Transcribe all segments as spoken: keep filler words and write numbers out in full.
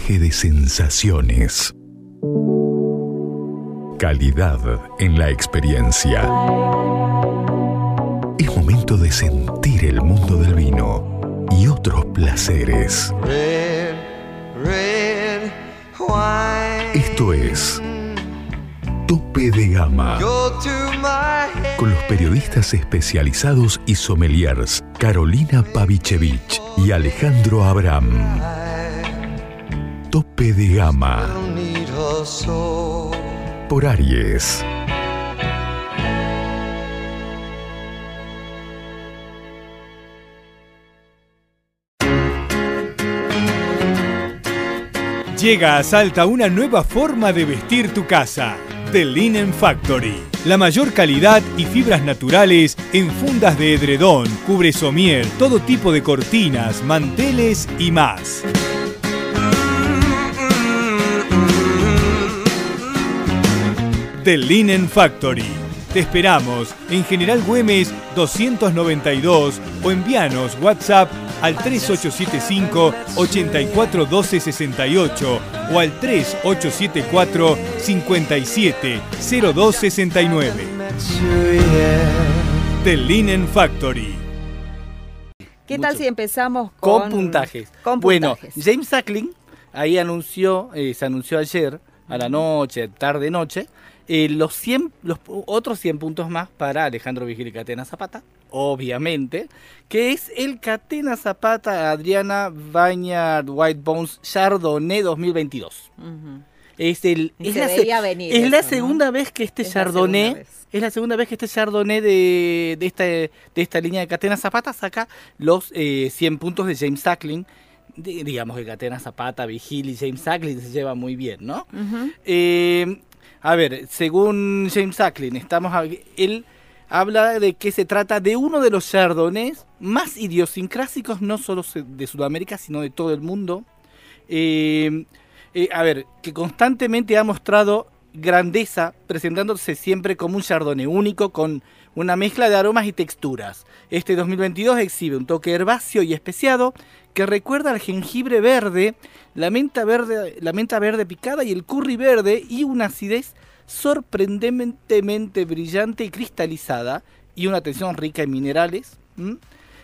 viaje de sensaciones. Calidad en la experiencia. Es momento de sentir el mundo del vino y otros placeres. Red, red wine. Esto es Tope de Gama, con los periodistas especializados y sommeliers Carolina Pavichevich y Alejandro Abraham. Tope de Gama por Aries. Llega a Salta una nueva forma de vestir tu casa. The Linen Factory. La mayor calidad y fibras naturales en fundas de edredón, cubre somier, todo tipo de cortinas, manteles y más. The Linen Factory. Te esperamos en General Güemes doscientos noventa y dos o envíanos WhatsApp al tres ocho siete cinco, ocho cuatro uno dos seis ocho o al tres ocho siete cuatro, cinco siete cero dos seis nueve. The Linen Factory. ¿Qué tal si empezamos con, con puntajes? Con bueno, puntajes. James Suckling ahí anunció, eh, se anunció ayer a la noche, tarde noche, eh, los cien, los otros cien puntos más para Alejandro Vigil y Catena Zapata, obviamente, que es el Catena Zapata Adriana Vineyard White Bones Chardonnay dos mil veintidós. Uh-huh. Es, el, es, Se la, veía se, venir es eso, la ¿no? segunda vez que este Es la Chardonnay, segunda vez. es la segunda vez que este Chardonnay de, de, esta, de esta línea de Catena Zapata saca los eh, cien puntos de James Suckling. De, digamos que Catena Zapata, Vigil y James Suckling se llevan muy bien, ¿no? Uh-huh. Eh, a ver, según James Suckling, estamos a, él habla de que se trata de uno de los chardonnays más idiosincrásicos, no solo de Sudamérica, sino de todo el mundo. Eh, eh, a ver, que constantemente ha mostrado grandeza, presentándose siempre como un chardonnay único, con una mezcla de aromas y texturas. Este dos mil veintidós exhibe un toque herbáceo y especiado que recuerda al jengibre verde, la menta verde, la menta verde picada y el curry verde, y una acidez sorprendentemente brillante y cristalizada, y una tensión rica en minerales, ¿Mm?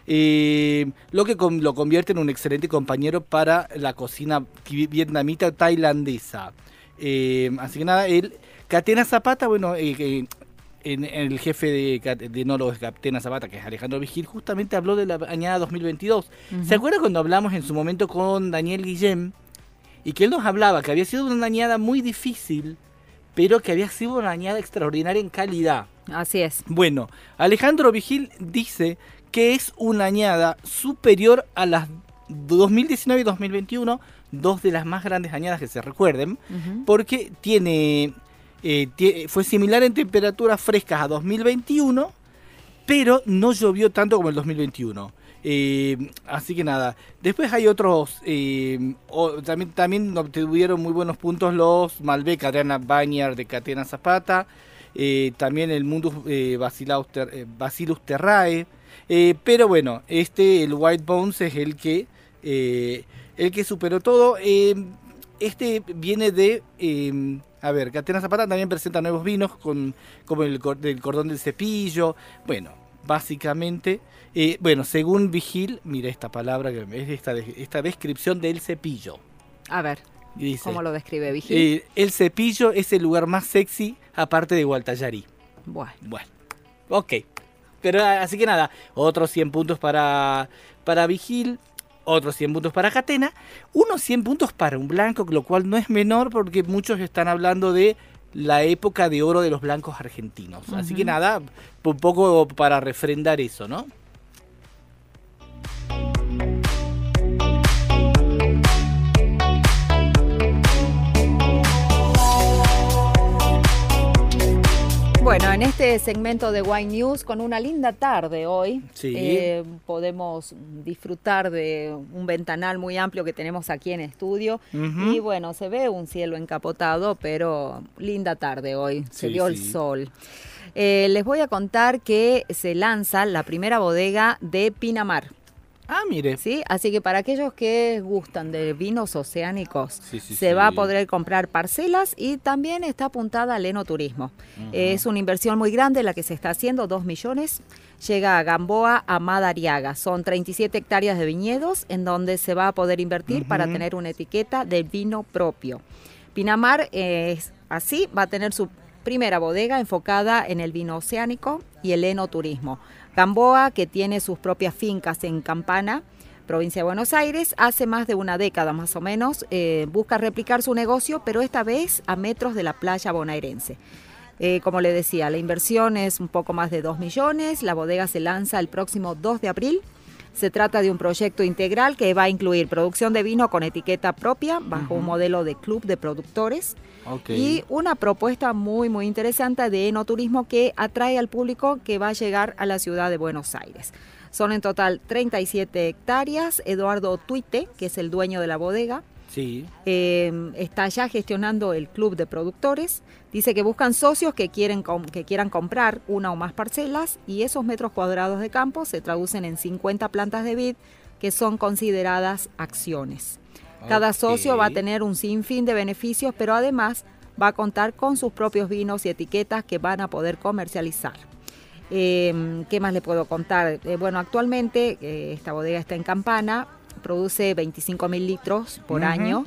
eh, lo que con, lo convierte en un excelente compañero para la cocina vietnamita tailandesa. Eh, así que nada, el Catena Zapata, bueno, eh, eh, en, en el jefe de, de enólogos de Catena Zapata, que es Alejandro Vigil, justamente habló de la añada dos mil veintidós. Uh-huh. ¿Se acuerda cuando hablamos en su momento con Daniel Guillem? Y que él nos hablaba que había sido una añada muy difícil, pero que había sido una añada extraordinaria en calidad. Así es. Bueno, Alejandro Vigil dice que es una añada superior a las dos mil diecinueve y dos mil veintiuno, dos de las más grandes añadas que se recuerden, uh-huh. porque tiene... Eh, t- fue similar en temperaturas frescas a dos mil veintiuno, pero no llovió tanto como el dos mil veintiuno. Eh, así que nada, después hay otros, eh, o, también, también obtuvieron muy buenos puntos los Malbec Adriana Vineyard de Catena Zapata, eh, también el Mundus eh, Bacillus, ter, eh, Bacillus Terrae, eh, pero bueno, este, el White Bones es el que, eh, el que superó todo. Eh, este viene de... Eh, A ver, Catena Zapata también presenta nuevos vinos con, como el, el cordón del cepillo. Bueno, básicamente, eh, bueno, según Vigil, mira esta palabra, que es esta, esta descripción del cepillo. A ver, dice, ¿cómo lo describe Vigil? Eh, el cepillo es el lugar más sexy aparte de Gualtallarí. Bueno. Bueno, ok. Pero así que nada, otros cien puntos para, para Vigil. Otros cien puntos para Catena, unos cien puntos para un blanco, lo cual no es menor porque muchos están hablando de la época de oro de los blancos argentinos. Uh-huh. Así que nada, un poco para refrendar eso, ¿no? Bueno, en este segmento de Wine News, con una linda tarde hoy, sí. eh, podemos disfrutar de un ventanal muy amplio que tenemos aquí en estudio. Uh-huh. Y bueno, se ve un cielo encapotado, pero linda tarde hoy, se sí, vio sí. el sol. Eh, les voy a contar que se lanza la primera bodega de Pinamar. Ah, mire. ¿Sí? Así que para aquellos que gustan de vinos oceánicos, Sí, sí, se sí. va a poder comprar parcelas y también está apuntada al enoturismo. Ujú. Es una inversión muy grande la que se está haciendo, dos millones. Llega a Gamboa, a Madariaga. Son treinta y siete hectáreas de viñedos en donde se va a poder invertir Ujú. para tener una etiqueta de vino propio. Pinamar es así, va a tener su primera bodega enfocada en el vino oceánico y el enoturismo. Gamboa, que tiene sus propias fincas en Campana, provincia de Buenos Aires, hace más de una década más o menos, eh, busca replicar su negocio, pero esta vez a metros de la playa bonaerense. Eh, como le decía, la inversión es un poco más de dos millones, la bodega se lanza el próximo dos de abril. Se trata de un proyecto integral que va a incluir producción de vino con etiqueta propia, bajo Ujú. un modelo de club de productores, Ok. y una propuesta muy, muy interesante de enoturismo que atrae al público que va a llegar a la ciudad de Buenos Aires. Son en total treinta y siete hectáreas. Eduardo Tuite, que es el dueño de la bodega, Sí. eh, está ya gestionando el club de productores. Dice que buscan socios que, quieren com- que quieran comprar una o más parcelas y esos metros cuadrados de campo se traducen en cincuenta plantas de vid que son consideradas acciones. Cada Ok. socio va a tener un sinfín de beneficios, pero además va a contar con sus propios vinos y etiquetas que van a poder comercializar. Eh, ¿Qué más le puedo contar? Eh, bueno, actualmente eh, esta bodega está en Campana, produce veinticinco mil litros por Ujú. año.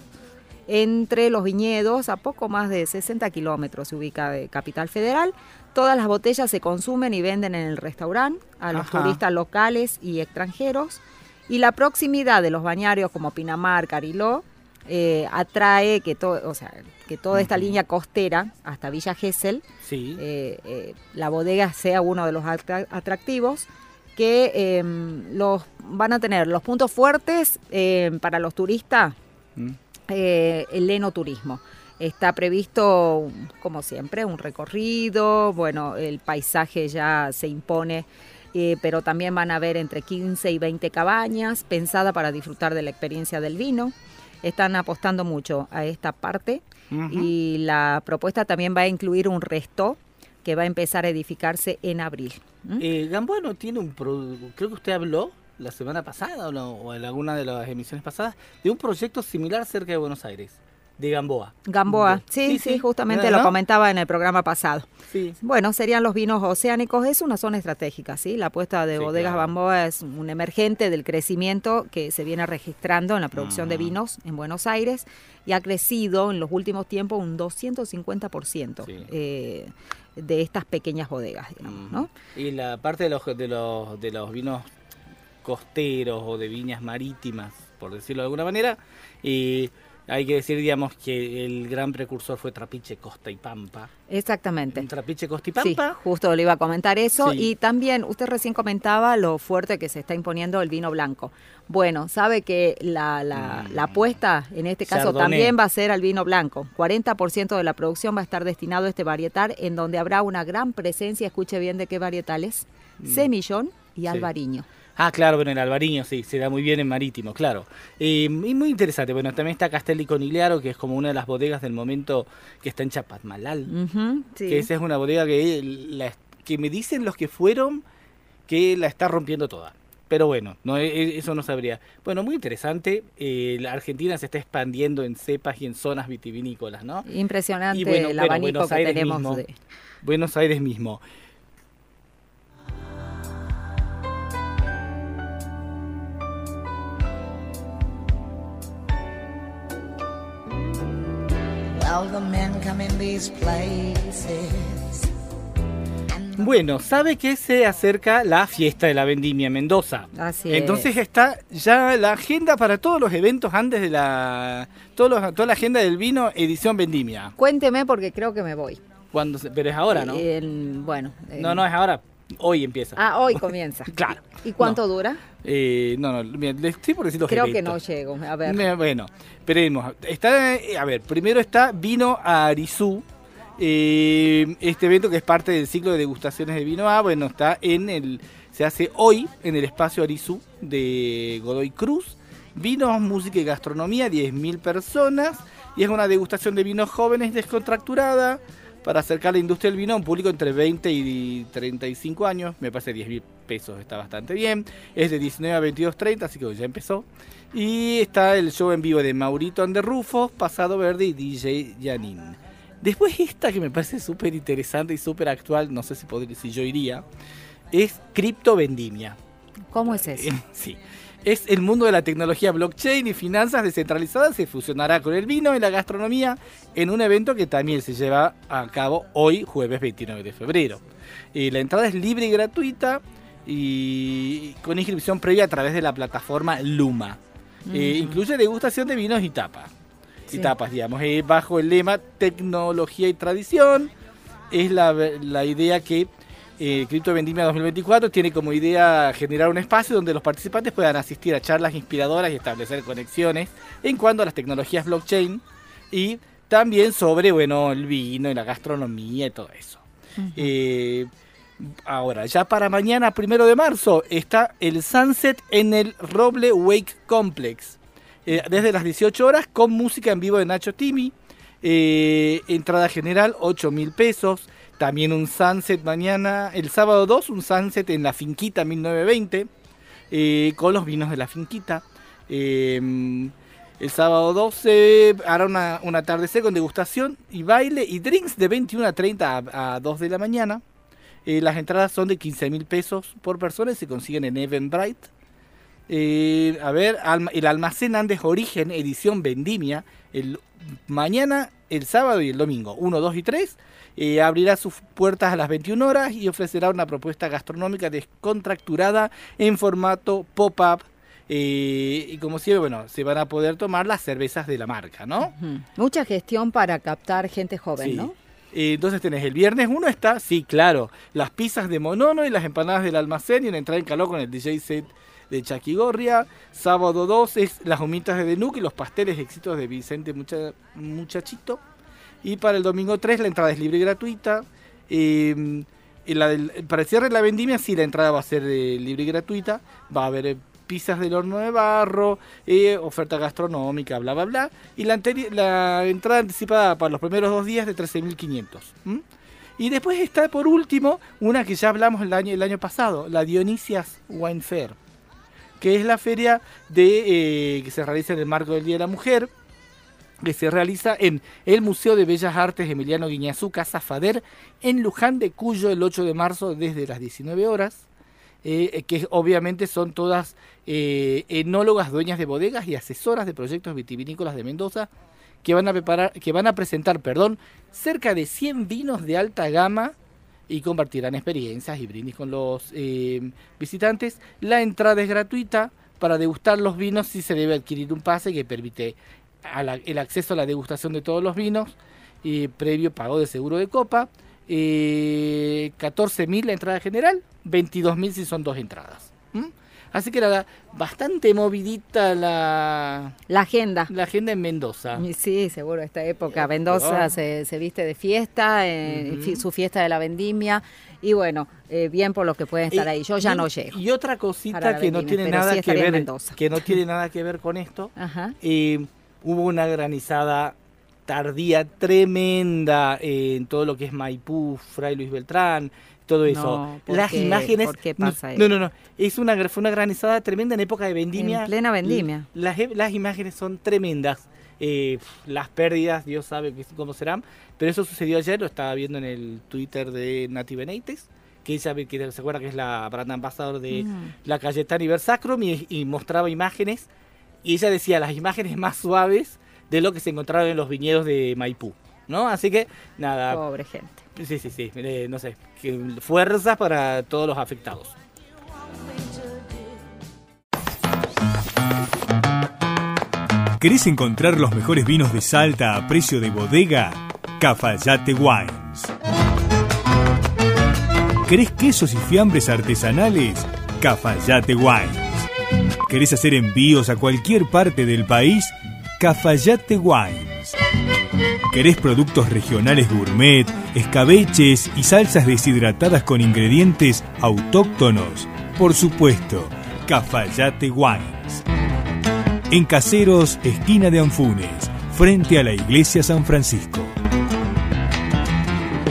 Entre los viñedos, a poco más de sesenta kilómetros se ubica de Capital Federal. Todas las botellas se consumen y venden en el restaurante a los Ajá. turistas locales y extranjeros. Y la proximidad de los bañarios como Pinamar, Cariló, eh, atrae que, to- o sea, que toda esta Ujú. línea costera hasta Villa Gesell, Sí. eh, eh, la bodega sea uno de los atra- atractivos que eh, los van a tener los puntos fuertes eh, para los turistas. Mm. Eh, el enoturismo. Está previsto, como siempre, un recorrido, bueno, el paisaje ya se impone, eh, pero también van a haber entre quince y veinte cabañas, pensada para disfrutar de la experiencia del vino. Están apostando mucho a esta parte Ujú. y la propuesta también va a incluir un resto que va a empezar a edificarse en abril. ¿Mm? Eh, Gamboa no tiene un pro- creo que usted habló la semana pasada o, no, o en alguna de las emisiones pasadas de un proyecto similar cerca de Buenos Aires, de Gamboa. Gamboa, De- sí, sí, justamente ¿no? lo comentaba en el programa pasado. Sí. Bueno, serían los vinos oceánicos, es una zona estratégica, ¿sí? La apuesta de Sí, Bodegas claro. Gamboa es un emergente del crecimiento que se viene registrando en la producción de Ajá. vinos en Buenos Aires y ha crecido en los últimos tiempos un doscientos cincuenta por ciento Sí. eh, de estas pequeñas bodegas, digamos, Ujú. ¿no? Y la parte de los, de los de los vinos costeros o de viñas marítimas, por decirlo de alguna manera, y hay que decir, digamos, que el gran precursor fue Trapiche, Costa y Pampa. Exactamente. Trapiche, Costa y Sí, Pampa. justo le iba a comentar eso. Sí. Y también, usted recién comentaba lo fuerte que se está imponiendo el vino blanco. Bueno, sabe que la, la, Mm. la apuesta, en este caso, Chardonnay. también va a ser al vino blanco. cuarenta por ciento de la producción va a estar destinado a este varietal, en donde habrá una gran presencia, escuche bien de qué varietales, Semillón y Sí. Albariño. Ah, claro, bueno, el albariño sí, se da muy bien en marítimo, claro. Eh, y muy interesante, bueno, también está Castelli Conigliaro, que es como una de las bodegas del momento que está en Chapadmalal. Ujú, sí. Que esa es una bodega que, la- que me dicen los que fueron que la está rompiendo toda. Pero bueno, no, e- eso no sabría. Bueno, muy interesante. Eh, la Argentina se está expandiendo en cepas y en zonas vitivinícolas, ¿no? Impresionante Y bueno, el bueno, abanico Buenos que Aires tenemos. mismo. de- Buenos Aires mismo. Well, the men come in these places. Bueno, sabe que se acerca la fiesta de la vendimia en Mendoza. Así Entonces es. está ya la agenda para todos los eventos antes de la todos los- toda la agenda del vino edición vendimia. Cuénteme porque creo que me voy. Cuando se- pero es ahora, ¿no? En- bueno. en- No, no es ahora. Hoy empieza. Ah, hoy comienza. Claro. ¿Y cuánto No. dura? Eh, no, no, mira, le estoy por decir los Creo que no eventos. llego. A ver. Me- Bueno, esperemos. Está, eh, a ver, primero está Vino a Arizú. Eh, este evento que es parte del ciclo de degustaciones de vino A, bueno, está en el, se hace hoy en el espacio Arizú de Godoy Cruz. Vinos, música y gastronomía, diez mil personas. Y es una degustación de vinos jóvenes descontracturada, para acercar la industria del vino a un público entre veinte y treinta y cinco años. Me parece diez mil pesos, está bastante bien. Es de diecinueve a veintidós treinta, así que ya empezó. Y está el show en vivo de Maurito and the Rufos, Pasado Verde y D J Yanin. Después esta que me parece súper interesante y súper actual, no sé si, podría, si yo iría, es Cripto Vendimia. ¿Cómo es eso? Eh, sí. Es el mundo de la tecnología blockchain y finanzas descentralizadas, se fusionará con el vino y la gastronomía en un evento que también se lleva a cabo hoy, jueves veintinueve de febrero. Eh, la entrada es libre y gratuita y con inscripción previa a través de la plataforma Luma. Uh-huh. Eh, incluye degustación de vinos y tapas. Sí. Y tapas, digamos, eh, bajo el lema tecnología y tradición. Es la, la idea que Eh, Cripto Vendimia dos mil veinticuatro tiene como idea generar un espacio donde los participantes puedan asistir a charlas inspiradoras y establecer conexiones en cuanto a las tecnologías blockchain y también sobre, bueno, el vino y la gastronomía y todo eso. Uh-huh. Eh, ahora, ya para mañana, primero de marzo, está el Sunset en el Roble Wake Complex. Eh, desde las dieciocho horas con música en vivo de Nacho Timi. Eh, entrada general, ocho mil pesos. También un sunset mañana, el sábado dos, un sunset en la Finquita mil novecientos veinte, eh, con los vinos de la Finquita. Eh, el sábado doce hará una, un atardecer con degustación y baile y drinks de veintiuno a treinta a, a dos de la mañana. Eh, las entradas son de quince mil pesos por persona y se consiguen en Eventbrite. Eh, a ver, alma, el Almacén Andes Origen, edición Vendimia, el mañana, el sábado y el domingo, uno, dos y tres. Eh, abrirá sus puertas a las veintiuna horas y ofrecerá una propuesta gastronómica descontracturada en formato pop-up. Eh, y como siempre, bueno, se van a poder tomar las cervezas de la marca, ¿no? Uh-huh. Mucha gestión para captar gente joven, sí. ¿no? Eh, entonces tenés el viernes uno está, sí, claro, las pizzas de Monono y las empanadas del almacén y una entrada en calor con el D J set de Chaquigorria. Sábado dos es las humitas de Denuc y los pasteles éxitos de Vicente Mucha, Muchachito. Y para el domingo tres la entrada es libre y gratuita. Eh, la del, para el cierre de la vendimia sí la entrada va a ser eh, libre y gratuita. Va a haber eh, pizzas del horno de barro, eh, oferta gastronómica, bla bla bla. Y la, anteri- la entrada anticipada para los primeros dos días de trece mil quinientos. ¿Mm? Y después está por último una que ya hablamos el año, el año pasado, la Dionisias Wine Fair, que es la feria de, eh, que se realiza en el marco del Día de la Mujer, que se realiza en el Museo de Bellas Artes Emiliano Guiñazú, Casa Fader, en Luján de Cuyo, el ocho de marzo desde las diecinueve horas, eh, que obviamente son todas eh, enólogas, dueñas de bodegas y asesoras de proyectos vitivinícolas de Mendoza, que van a preparar, que van a presentar, perdón, cerca de cien vinos de alta gama y compartirán experiencias y brindis con los eh, visitantes. La entrada es gratuita. Para degustar los vinos sí se debe adquirir un pase que permite a la, el acceso a la degustación de todos los vinos, eh, previo pago de seguro de copa. eh, catorce mil la entrada general, veintidós mil si son dos entradas. ¿Mm? Así que era bastante movidita la, la agenda. La agenda en Mendoza. Sí, seguro, esta época. Mendoza se, se viste de fiesta, eh, uh-huh. su fiesta de la vendimia. Y bueno, eh, bien por los que pueden estar y, ahí. Yo ya y, no llego. Y otra cosita que no tiene nada sí que ver, que no tiene nada que ver con esto. Ajá. Eh, hubo una granizada tardía tremenda en todo lo que es Maipú, Fray Luis Beltrán, todo eso. No, ¿por Las qué? imágenes. ¿Por qué pasa eso? No, no, no. Es una, fue una granizada tremenda en época de vendimia. En plena vendimia. Las, las imágenes son tremendas. Eh, las pérdidas, Dios sabe cómo serán. Pero eso sucedió ayer, lo estaba viendo en el Twitter de Nati Benítez, que ella que se acuerda que es la brand ambassador de mm. la Cayetana y Versacrum, y, y mostraba imágenes. Y ella decía las imágenes más suaves de lo que se encontraron en los viñedos de Maipú, ¿no? Así que, nada. Pobre gente. Sí, sí, sí. Eh, no sé. Que, fuerzas para todos los afectados. ¿Querés encontrar los mejores vinos de Salta a precio de bodega? Cafayate Wines. ¿Querés quesos y fiambres artesanales? Cafayate Wines. ¿Querés hacer envíos a cualquier parte del país? Cafayate Wines. ¿Querés productos regionales gourmet, escabeches y salsas deshidratadas con ingredientes autóctonos? Por supuesto, Cafayate Wines. En Caseros, esquina de Anfunes, frente a la Iglesia San Francisco.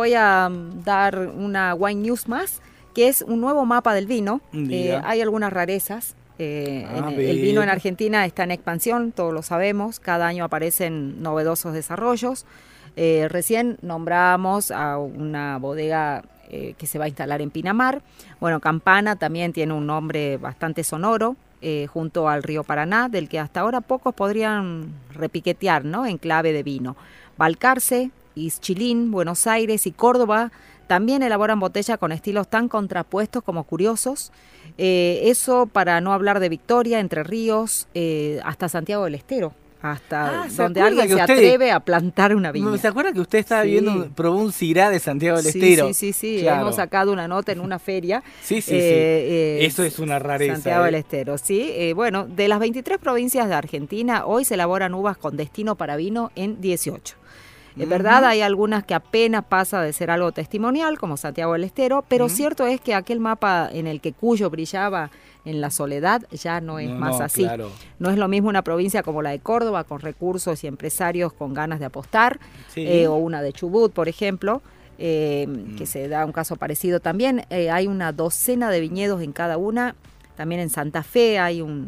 voy a dar una wine news más, que es un nuevo mapa del vino. Eh, hay algunas rarezas. Eh, en, el vino en Argentina está en expansión, todos lo sabemos. Cada año aparecen novedosos desarrollos. Eh, recién nombramos a una bodega eh, que se va a instalar en Pinamar. Bueno, Campana también tiene un nombre bastante sonoro, eh, junto al río Paraná, del que hasta ahora pocos podrían repiquetear, ¿no?, en clave de vino. Balcarce, Ischilín, Buenos Aires y Córdoba también elaboran botella con estilos tan contrapuestos como curiosos. Eh, eso para no hablar de Victoria, Entre Ríos, eh, hasta Santiago del Estero, hasta ah, donde alguien se usted, atreve a plantar una viña. ¿Se acuerda que usted estaba sí. viendo, probó un Syrah de Santiago del sí, Estero? Sí, sí, sí, claro. Hemos sacado una nota en una feria. sí, sí, eh, sí. Eh, Eso es una rareza. Santiago eh. del Estero, sí. Eh, bueno, de las veintitrés provincias de Argentina, hoy se elaboran uvas con destino para vino en dieciocho. Es verdad, uh-huh. hay algunas que apenas pasa de ser algo testimonial, como Santiago del Estero, pero uh-huh. cierto es que aquel mapa en el que Cuyo brillaba en la soledad ya no es no, más no, así. Claro. No es lo mismo una provincia como la de Córdoba, con recursos y empresarios con ganas de apostar, sí. eh, o una de Chubut, por ejemplo, eh, mm. que se da un caso parecido también. Eh, hay una docena de viñedos en cada una. También en Santa Fe hay un...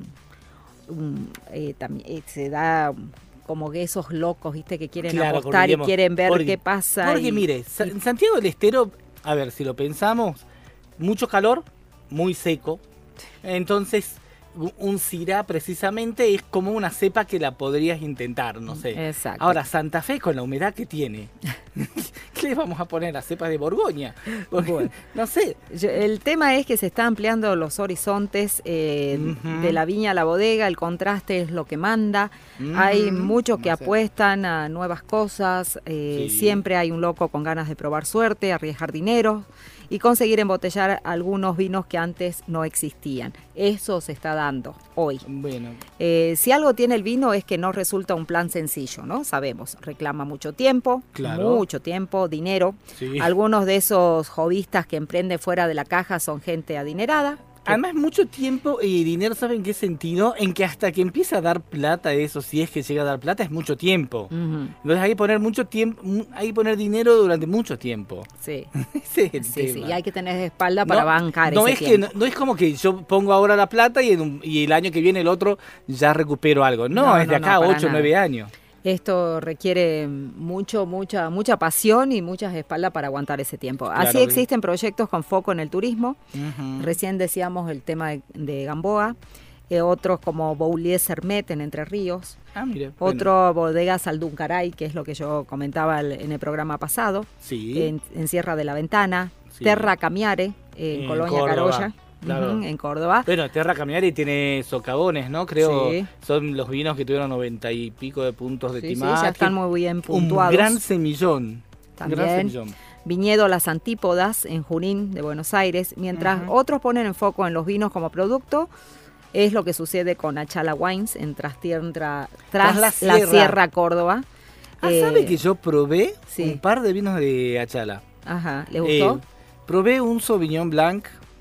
un eh, también, eh, se da... como que esos locos, viste, que quieren claro, apostar y quieren ver porque, qué pasa. Porque y, mire, en Santiago del Estero, a ver, si lo pensamos, mucho calor, muy seco. Entonces, un Syrah precisamente es como una cepa que la podrías intentar, no sé. Exacto. Ahora, Santa Fe con la humedad que tiene, ¿qué le vamos a poner a cepas de Borgoña? Porque, bueno, no sé. Yo, el tema es que se están ampliando los horizontes eh, uh-huh. de la viña a la bodega, el contraste es lo que manda. Uh-huh. Hay muchos que no apuestan sé. a nuevas cosas, eh, sí. siempre hay un loco con ganas de probar suerte, arriesgar dinero y conseguir embotellar algunos vinos que antes no existían. Eso se está dando hoy. Bueno. Eh, si algo tiene el vino es que no resulta un plan sencillo, ¿no? Sabemos, reclama mucho tiempo, claro. mucho tiempo, dinero. Sí. Algunos de esos hobbyistas que emprenden fuera de la caja son gente adinerada. Además, mucho tiempo y dinero, ¿saben en qué sentido? En que hasta que empieza a dar plata eso, si es que llega a dar plata, es mucho tiempo. Uh-huh. Entonces hay que poner mucho tiempo, hay que poner dinero durante mucho tiempo. Sí. Ese es el sí, tema. sí, y hay que tener espalda para no, bancar no ese es tiempo. Que, no, no es como que yo pongo ahora la plata y, en un, y el año que viene el otro ya recupero algo. No, no es de no, acá no, ocho, nueve años. Esto requiere mucho, mucha, mucha pasión y muchas espaldas para aguantar ese tiempo. Claro, Así existen proyectos con foco en el turismo. Uh-huh. Recién decíamos el tema de, de Gamboa. Eh, otros como Boulier Sermet en Entre Ríos. Ah, mire. Otro bueno. Bodega Salduncaray, que es lo que yo comentaba el, en el programa pasado. Sí. En, en Sierra de la Ventana. Sí. Terra Camiare, en, en Colonia Córdoba. Carolla. Claro. Uh-huh, en Córdoba. Bueno, Terra Camiari tiene socavones, ¿no? Creo sí. son los vinos que tuvieron noventa y pico de puntos de sí, timaje. Sí, ya están muy bien puntuados. Un gran semillón. También. Gran semillón. Viñedo Las Antípodas en Junín de Buenos Aires. Mientras uh-huh. otros ponen en foco en los vinos como producto, es lo que sucede con Achala Wines en Trastierra, tras, tras la, sierra. la Sierra Córdoba. Ah, eh, ¿sabe que yo probé sí. un par de vinos de Achala? Ajá, ¿le gustó? Eh, probé un Sauvignon Blanc.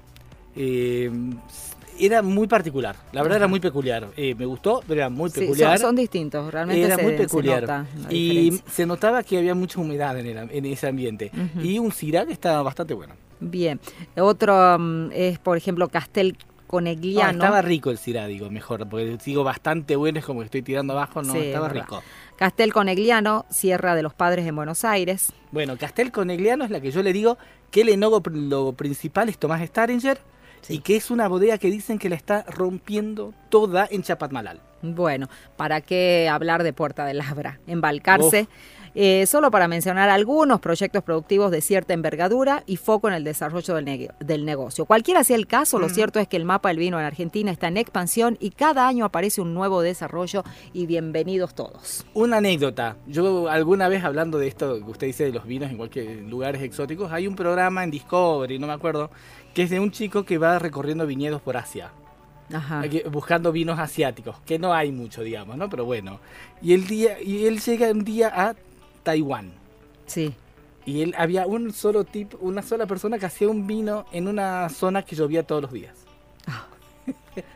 Eh, era muy particular, la verdad era muy peculiar. Eh, me gustó, pero era muy peculiar. Sí, son, son distintos, realmente era se, muy peculiar. Se nota la y diferencia. Se notaba que había mucha humedad en, el, en ese ambiente. Uh-huh. Y un Syrah que estaba bastante bueno. Bien. Otro um, es, por ejemplo, Castel Conegliano. No, estaba rico el Syrah, digo, mejor, porque digo bastante bueno, es como que estoy tirando abajo, no, sí, estaba rico. Castel Conegliano, Sierra de los Padres en Buenos Aires. Bueno, Castel Conegliano es la que yo le digo que el enólogo principal es Tomás Staringer. Sí. Y que es una bodega que dicen que la está rompiendo toda en Chapadmalal. Bueno, ¿para qué hablar de Puerta de Labra? Embalcarce, eh, solo para mencionar algunos proyectos productivos de cierta envergadura y foco en el desarrollo del, ne- del negocio. Cualquiera sea el caso, mm. lo cierto es que el mapa del vino en Argentina está en expansión y cada año aparece un nuevo desarrollo y bienvenidos todos. Una anécdota. Yo alguna vez hablando de esto que usted dice de los vinos en cualquier lugares exóticos, hay un programa en Discovery, no me acuerdo, que es de un chico que va recorriendo viñedos por Asia. Ajá. Buscando vinos asiáticos, que no hay mucho, digamos, ¿no? Pero bueno. Y el día y él llega un día a Taiwán. Sí. Y él había un solo tipo, una sola persona que hacía un vino en una zona que llovía todos los días. Oh.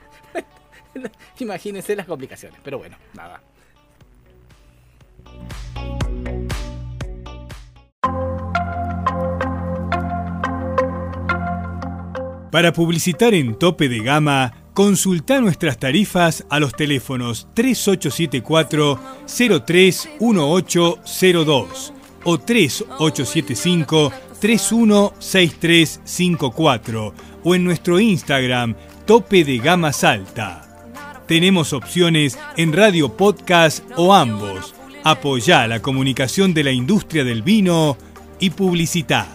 Imagínense las complicaciones, pero bueno, nada. Para publicitar en Tope de Gama, consulta nuestras tarifas a los teléfonos tres ocho siete cuatro, cero tres uno ocho cero dos o tres ocho siete cinco, tres uno seis tres cinco cuatro o en nuestro Instagram Tope de Gama Salta. Tenemos opciones en radio podcast o ambos. Apoyá la comunicación de la industria del vino y publicitá.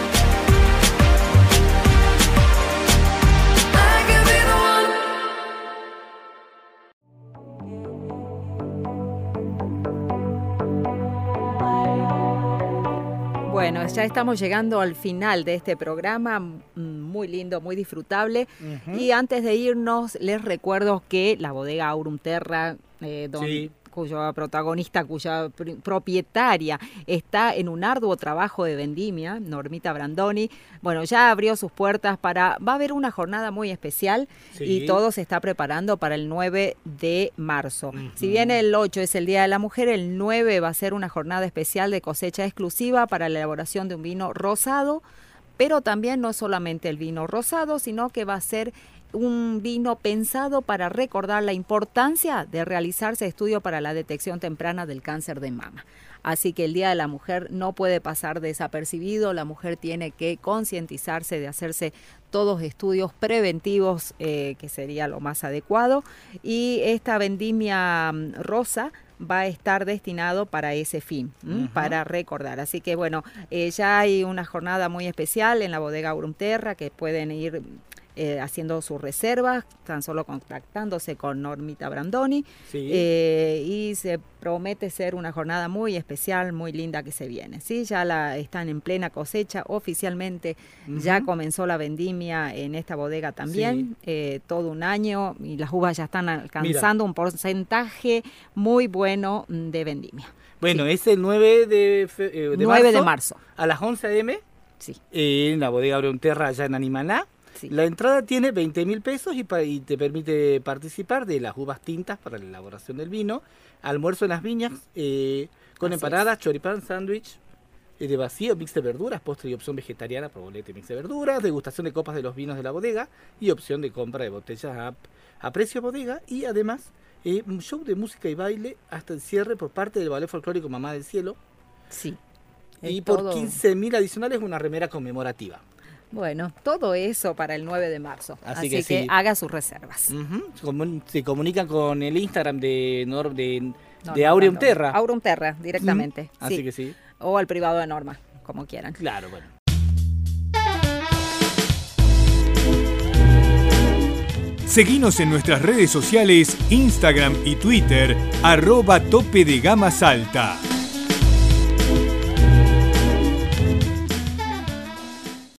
Bueno, ya estamos llegando al final de este programa, muy lindo, muy disfrutable. Uh-huh. Y antes de irnos, les recuerdo que la bodega Aurum Terra, eh, don, sí. cuya protagonista, cuya pr- propietaria está en un arduo trabajo de vendimia, Normita Brandoni, bueno, ya abrió sus puertas para, va a haber una jornada muy especial, sí. y todo se está preparando para el nueve de marzo. Uh-huh. Si bien el ocho es el Día de la Mujer, el nueve va a ser una jornada especial de cosecha exclusiva para la elaboración de un vino rosado, pero también no solamente el vino rosado, sino que va a ser un vino pensado para recordar la importancia de realizarse estudio para la detección temprana del cáncer de mama. Así que el Día de la Mujer no puede pasar desapercibido, la mujer tiene que concientizarse de hacerse todos estudios preventivos, eh, que sería lo más adecuado, y esta vendimia rosa va a estar destinado para ese fin, uh-huh. para recordar. Así que bueno, eh, ya hay una jornada muy especial en la bodega Aurum Terra que pueden ir Eh, haciendo sus reservas, tan solo contactándose con Normita Brandoni, sí. eh, y se promete ser una jornada muy especial, muy linda que se viene. ¿Sí? Ya la, están en plena cosecha oficialmente, uh-huh. ya comenzó la vendimia en esta bodega también, sí. eh, todo un año, y las uvas ya están alcanzando Mira. un porcentaje muy bueno de vendimia. Bueno, sí. es el nueve de, fe, eh, de, nueve marzo, de marzo. A las once de la mañana, sí. eh, en la bodega Aurum Terra, allá en Animaná. Sí. La entrada tiene veinte mil pesos y, pa- y te permite participar de las uvas tintas para la elaboración del vino, almuerzo en las viñas, eh, con Así empanadas, es. choripán, sándwich eh, de vacío, mix de verduras, postre y opción vegetariana, probolete, mix de verduras, degustación de copas de los vinos de la bodega y opción de compra de botellas a, a precio bodega, y además eh, un show de música y baile hasta el cierre por parte del ballet folclórico Mamá del Cielo. Sí. Y por todo... quince mil adicionales una remera conmemorativa. Bueno, todo eso para el nueve de marzo. Así, Así que, que sí. haga sus reservas. Uh-huh. Se comunican con el Instagram de, Nor- de, no, de no, Aurum no, Terra. Aurum Terra, directamente. Uh-huh. Así sí. que sí. O al privado de Norma, como quieran. Claro, bueno. Seguinos en nuestras redes sociales, Instagram y Twitter, arroba Tope de Gama Salta.